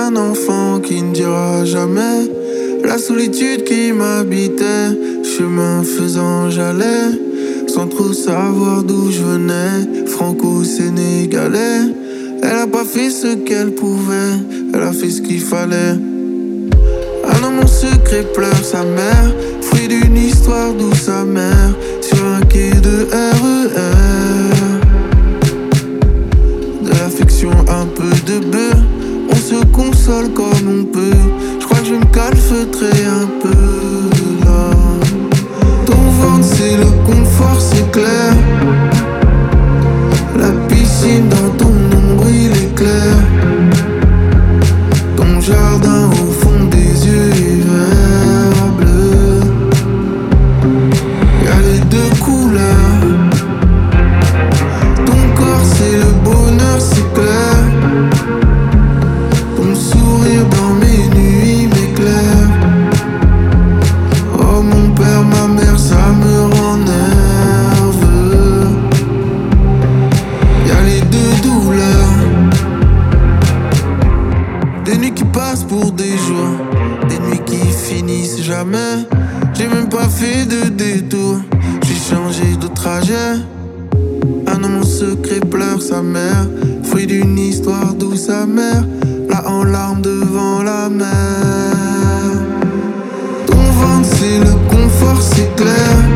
un enfant qui ne dira jamais la solitude qui m'habitait. Chemin faisant j'allais, sans trop savoir d'où je venais. Franco-sénégalais, elle a pas fait ce qu'elle pouvait, elle a fait ce qu'il fallait. Un homme en secret pleure sa mère, fruit d'une histoire d'où sa mère, sur un quai de RER. De l'affection, un peu de beurre, on se console comme on peut. Je crois que je vais me calfeutrer un peu là. Ton ventre c'est le confort, c'est clair. La piscine dans ton nombril est clair. Ton jardin au fond des yeux est vert bleu. Y'a les deux couleurs. Ton corps c'est le bonheur, c'est clair. Ton sourire dans mes nuits m'éclaire. Oh mon père, ma mère, ça me rend nerveux. Y'a les deux douleurs. Des nuits qui passent pour des jours, des nuits qui finissent jamais. J'ai même pas fait de détour, j'ai changé de trajet. Un homme en secret pleure sa mère, fruit d'une histoire d'où sa mère, là en larmes devant la mer. Ton ventre c'est le confort, c'est clair.